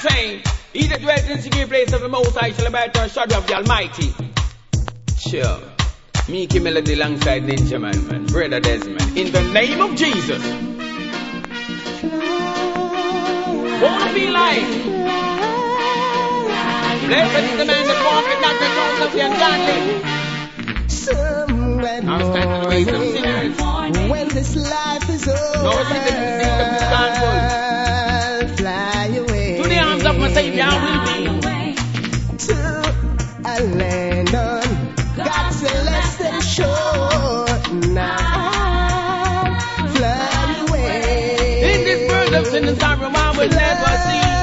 saying, he that dwells in the secret place of the Most High shall abide under the shadow of the Almighty. Sure. Meeky Melody alongside Ninja Man, Brother Desmond. In the name of Jesus. Wanna be like? Blessed is the man that walketh not the counsel of the ungodly. I'll stand in the ways of sinners. When this life is over, no sin in the seat of the scornful. Fly away. To the arms of my Savior I will be. To a land on God's celestial shore. Now fly away. In this world of sin and sorrow I will never see.